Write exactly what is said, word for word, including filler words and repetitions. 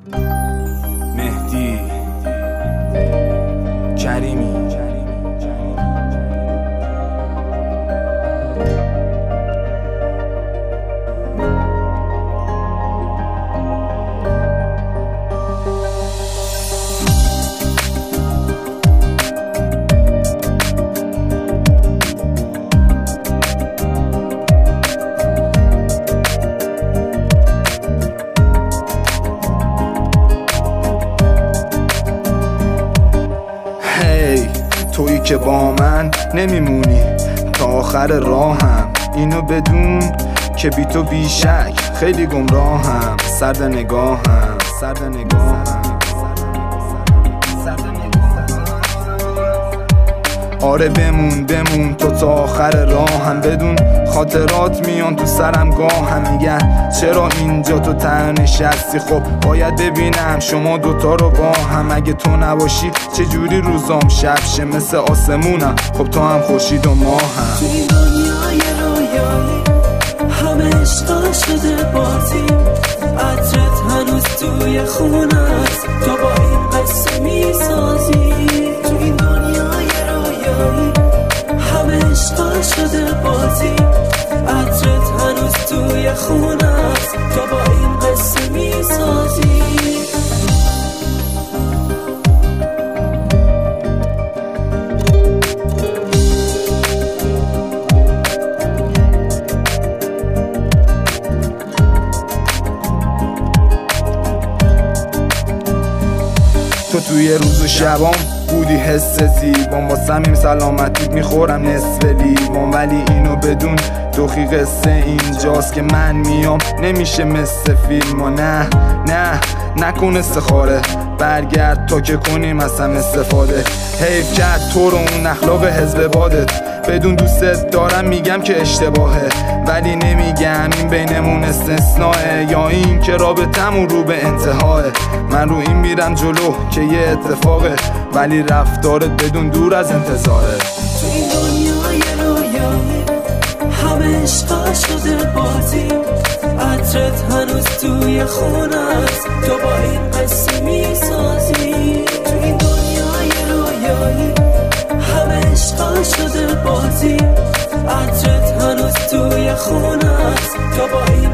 مهدی کریمی. تویی که با من نمیمونی تا آخر راهم، اینو بدون که بی تو بیشک خیلی گمراهم. سرد نگاهم، سرد نگاهم، آره بمون بمون تو تا آخر راهم. بدون خاطرات میان تو سرم گاهم، میگن چرا اینجا تو تنها نشستی؟ خب باید ببینم شما دوتا رو با هم. اگه تو نباشی چجوری روزام شب شه؟ مثل آسمونم خب تو هم خورشید و ماهم. تو این دنیای رویایی همه عشقا شده بازی، عطرت هنوز توی خونه است، تو با این قصه میسازی. تو این دنیای رویایی همه عشقا شده بازی، عطرت هنوز توی خونه است، تو با این قصه میسازی. تو توی روز و شبام بودی حس زیبام، با صمیم سلامتیت میخورم نصف لیوان. ولی اینو بدون دوخی قصه اینجاست که من میام نمیشه مثل فیلم. و نه نه نکن استخاره، برگرد تا که کنیم از هم استفاده. حیف کرد تو رو اون اخلاق حزب بادت، بدون دوستت دارم میگم که اشتباهه، ولی نمیگم این بینمون استثناءه، یا این که رابطمون رو به انتهاه. من رو این میرم جلو که یه اتفاقه، ولی رفتارت بدون دور از انتظاره. تو این دنیای رویایی همه عشقا شده بازی، عطرت هنوز توی خونه است، تو با این قصه میسازی. تو این دنیای رویایی همه عشقا شده بازی، عطرت هنوز توی خونه است، تو با این